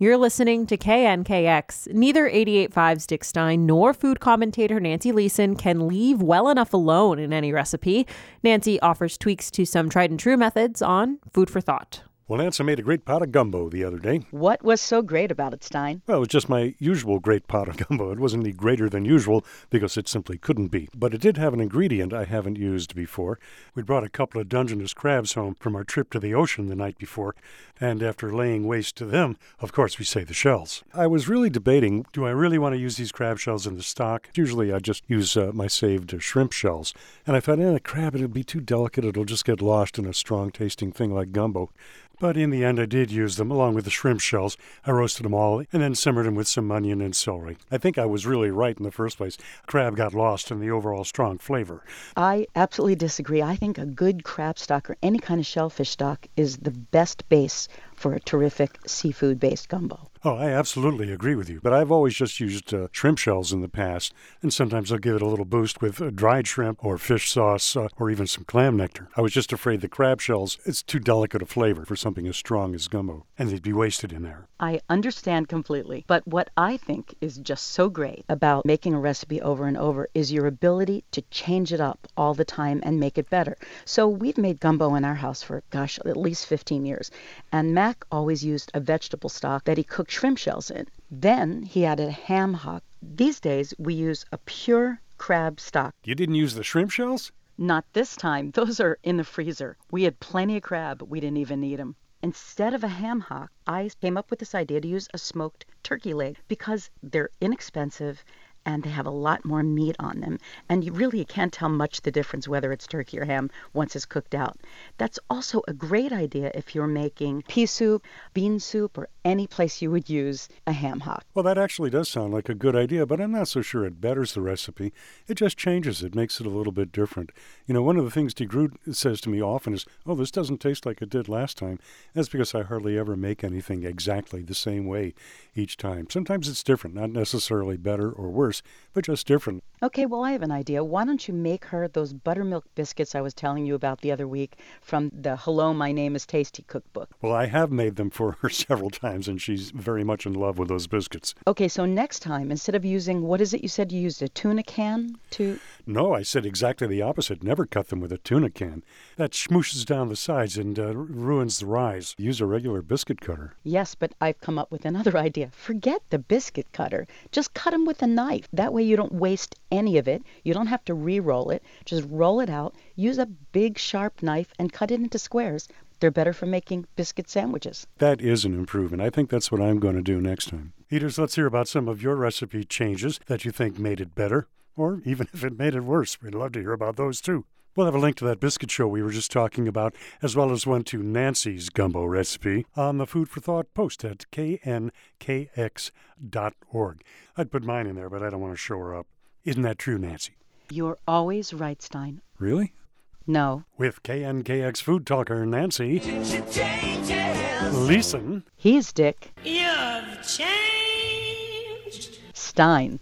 You're listening to KNKX. Neither 88.5's Dick Stein nor food commentator Nancy Leeson can leave well enough alone in any recipe. Nancy offers tweaks to some tried and true methods on Food for Thought. Well, Nancy made a great pot of gumbo the other day. What was so great about it, Stein? Well, it was just my usual great pot of gumbo. It wasn't any greater than usual because it simply couldn't be. But it did have an ingredient I haven't used before. We brought a couple of Dungeness crabs home from our trip to the ocean the night before, and after laying waste to them, of course, we saved the shells. I was really debating, do I really want to use these crab shells in the stock? Usually I just use my saved shrimp shells. And I thought, the crab, it'll be too delicate. It'll just get lost in a strong-tasting thing like gumbo. But in the end, I did use them, along with the shrimp shells. I roasted them all and then simmered them with some onion and celery. I think I was really right in the first place. Crab got lost in the overall strong flavor. I absolutely disagree. I think a good crab stock or any kind of shellfish stock is the best base for a terrific seafood-based gumbo. Oh, I absolutely agree with you. But I've always just used shrimp shells in the past, and sometimes I'll give it a little boost with dried shrimp or fish sauce or even some clam nectar. I was just afraid the crab shells, it's too delicate a flavor for something as strong as gumbo, and they'd be wasted in there. I understand completely. But what I think is just so great about making a recipe over and over is your ability to change it up all the time and make it better. So we've made gumbo in our house for, at least 15 years. And Mac always used a vegetable stock that he cooked shrimp shells in. Then he added a ham hock. These days we use a pure crab stock. You didn't use the shrimp shells? Not this time. Those are in the freezer. We had plenty of crab. We didn't even need them. Instead of a ham hock, I came up with this idea to use a smoked turkey leg because they're inexpensive and they have a lot more meat on them. And you can't tell much the difference whether it's turkey or ham once it's cooked out. That's also a great idea if you're making pea soup, bean soup, or any place you would use a ham hock. Well, that actually does sound like a good idea, but I'm not so sure it betters the recipe. It just changes it, makes it a little bit different. One of the things DeGroot says to me often is, this doesn't taste like it did last time. That's because I hardly ever make anything exactly the same way each time. Sometimes it's different, not necessarily better or worse, but just different. Okay, well, I have an idea. Why don't you make her those buttermilk biscuits I was telling you about the other week from the Hello, My Name is Tasty cookbook? Well, I have made them for her several times, and she's very much in love with those biscuits. Okay, so next time, instead of using, what is it you said you used, a tuna can to... No, I said exactly the opposite. Never cut them with a tuna can. That smooshes down the sides and ruins the rise. Use a regular biscuit cutter. Yes, but I've come up with another idea. Forget the biscuit cutter. Just cut them with a knife. That way you don't waste any of it. You don't have to re-roll it. Just roll it out. Use a big, sharp knife and cut it into squares. They're better for making biscuit sandwiches. That is an improvement. I think that's what I'm going to do next time. Eaters, let's hear about some of your recipe changes that you think made it better, or even if it made it worse. We'd love to hear about those, too. We'll have a link to that biscuit show we were just talking about, as well as one to Nancy's gumbo recipe on the Food for Thought post at knkx.org. I'd put mine in there, but I don't want to show her up. Isn't that true, Nancy? You're always right, Stein. Really? No. With KNKX food talker Nancy Leeson. He's Dick. You've changed. Stein.